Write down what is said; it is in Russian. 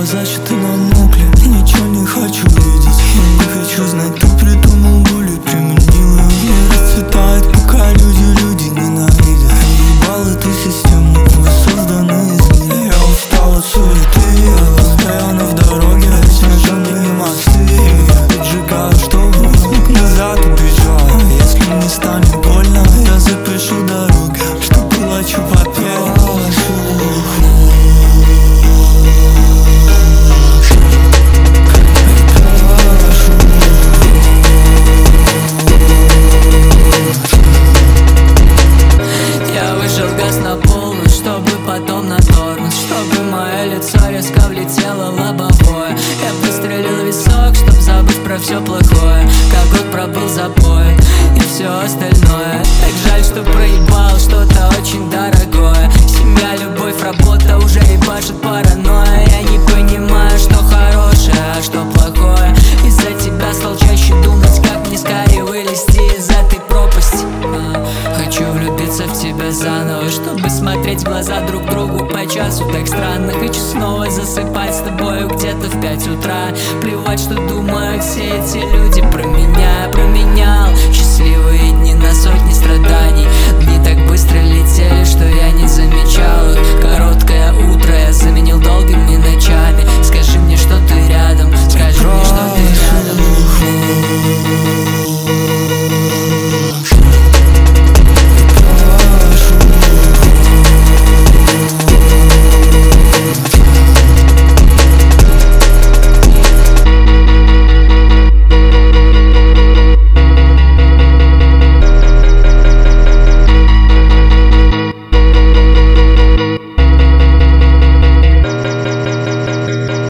значит ты намокли. Ничего не хочу видеть, я не хочу знать. Ты придумал боль и применил ее. Не расцветает, пока люди ненавидят. Ебал эту систему, мы созданы из меня. Я устал от суеты, я постоянно в дороге. Снежные мосты я поджигаю, чтобы назад убежал. Если не станет больно, я запишу дороги, что плачу попеть. Чтобы потом на тормоз, чтобы мое лицо резко влетело лобовое. Я пострелил висок, чтоб забыть про все плохое. Как год пробыл запой и все остальное. Так жаль, что проебал что-то очень дорогое. Семья, любовь, работа уже ебашит паранойя. Я не понимаю, что хорошее, а что плохое. Из-за тебя стал чаще думать, как мне скорее вылезти из этой пропасти. Хочу влюбиться в тебя заново, чтобы смотреть в глаза друг другу по часу. Так странно, хочу снова засыпать с тобою где-то в 5 утра. Плевать, что думают все эти люди про меня. Я променял счастливые дни на сотни страданий.